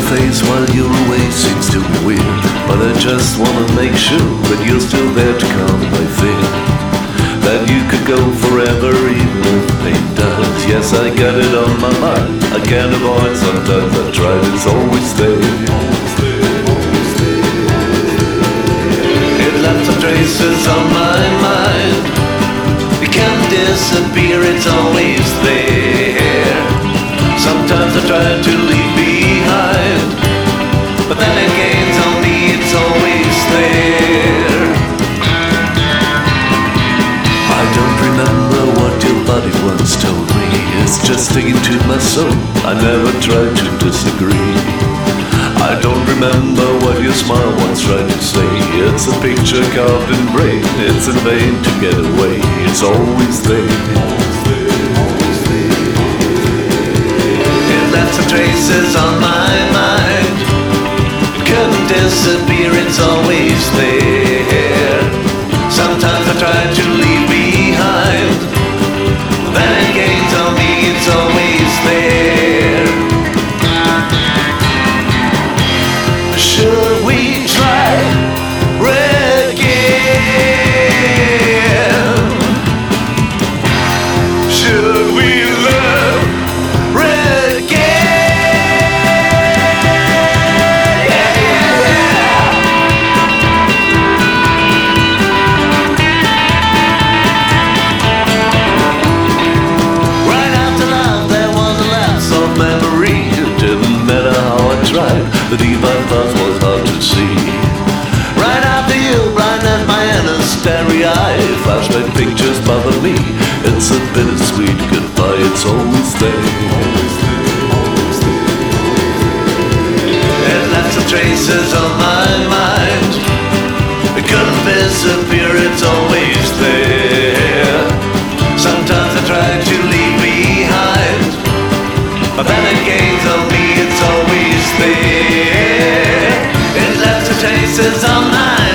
face while you're away seems to be weird, but I just wanna make sure that you're still there to calm my fear, that you could go forever even if pain does. Yes, I got it on my mind, I can't avoid, sometimes I try, it's always there. It left some traces on my mind, it can't disappear, it's always there. Sometimes I try to leave behind, but then it gains on me, it's always there. I don't remember what your body once told me, it's just sticking to my soul, I never tried to disagree. I don't remember what your smile once tried to say, it's a picture carved in brain, it's in vain to get away, it's always there. Some traces on my mind, it couldn't disappear, it's always there. Sometimes I try to leave behind, but then it gains on me, it's always there. Should we try again? Should we love again? The deep path was hard to see. Right after you blinded my starry eye, flashback pictures bother me. It's a bittersweet goodbye, it's always there. It left some traces on my mind, it couldn't disappear, it's always there. Sometimes I try to leave behind, but then it gains on me, it's always there. It left some traces on my